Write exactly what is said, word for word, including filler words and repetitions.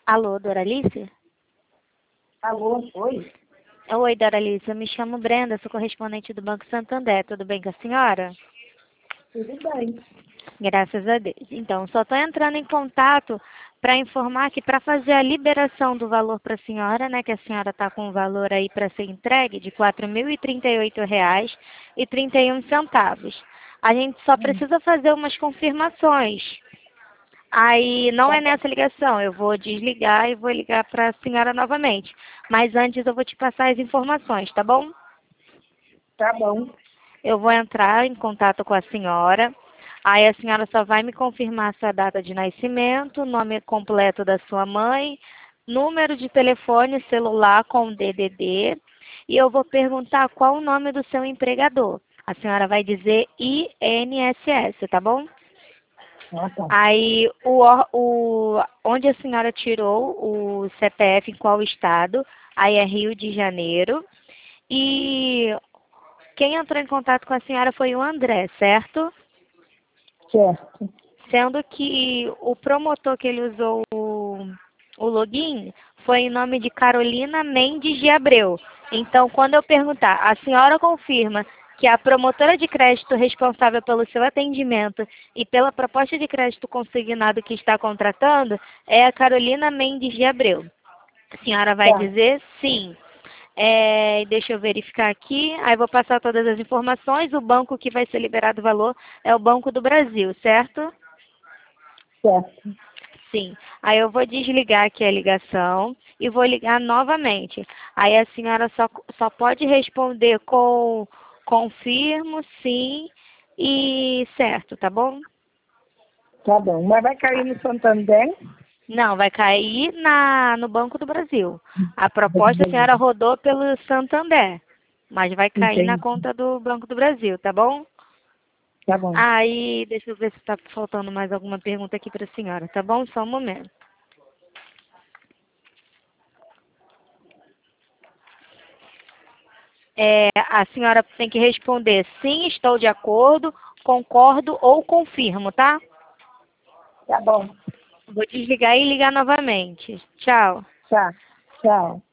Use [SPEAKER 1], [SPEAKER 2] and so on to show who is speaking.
[SPEAKER 1] Alô, Doralice?
[SPEAKER 2] Alô, oi?
[SPEAKER 1] Oi, Doralice, eu me chamo Brenda, sou correspondente do Banco Santander. Tudo bem com a senhora?
[SPEAKER 2] Tudo bem.
[SPEAKER 1] Graças a Deus. Então, só estou entrando em contato para informar que para fazer a liberação do valor para a senhora, né, que a senhora está com o valor aí para ser entregue de quatro mil e trinta e oito reais e trinta e um centavos. A gente só precisa fazer umas confirmações. Aí não é nessa ligação, eu vou desligar e vou ligar para a senhora novamente. Mas antes eu vou te passar as informações, tá bom?
[SPEAKER 2] Tá bom.
[SPEAKER 1] Eu vou entrar em contato com a senhora. Aí a senhora só vai me confirmar sua data de nascimento, nome completo da sua mãe, número de telefone celular com D D D. E eu vou perguntar qual o nome do seu empregador. A senhora vai dizer I N S S, tá bom?
[SPEAKER 2] Ah, tá.
[SPEAKER 1] Aí, o, or- o, onde a senhora tirou o C P F, em qual estado? Aí é Rio de Janeiro. E quem entrou em contato com a senhora foi o André, certo?
[SPEAKER 2] Certo.
[SPEAKER 1] Sendo que o promotor que ele usou o, o login foi em nome de Carolina Mendes de Abreu. Então, quando eu perguntar, a senhora confirma que a promotora de crédito responsável pelo seu atendimento e pela proposta de crédito consignado que está contratando é a Carolina Mendes de Abreu. A senhora vai
[SPEAKER 2] Tá.
[SPEAKER 1] dizer sim. É, deixa eu verificar aqui. Aí vou passar todas as informações. O banco que vai ser liberado o valor é o Banco do Brasil, certo?
[SPEAKER 2] Certo.
[SPEAKER 1] Sim. Aí eu vou desligar aqui a ligação e vou ligar novamente. Aí a senhora só, só pode responder com confirmo, sim e certo, tá bom?
[SPEAKER 2] Tá bom. Mas vai cair no Santander?
[SPEAKER 1] Não, vai cair na, no Banco do Brasil. A proposta a senhora rodou pelo Santander, mas vai cair na
[SPEAKER 2] Entendi.
[SPEAKER 1] conta do Banco do Brasil, tá bom?
[SPEAKER 2] Tá bom.
[SPEAKER 1] Aí, deixa eu ver se está faltando mais alguma pergunta aqui para a senhora, tá bom? Só um momento. É, a senhora tem que responder sim, estou de acordo, concordo ou confirmo, tá?
[SPEAKER 2] Tá bom.
[SPEAKER 1] Vou desligar e ligar novamente. Tchau.
[SPEAKER 2] Tá. Tchau.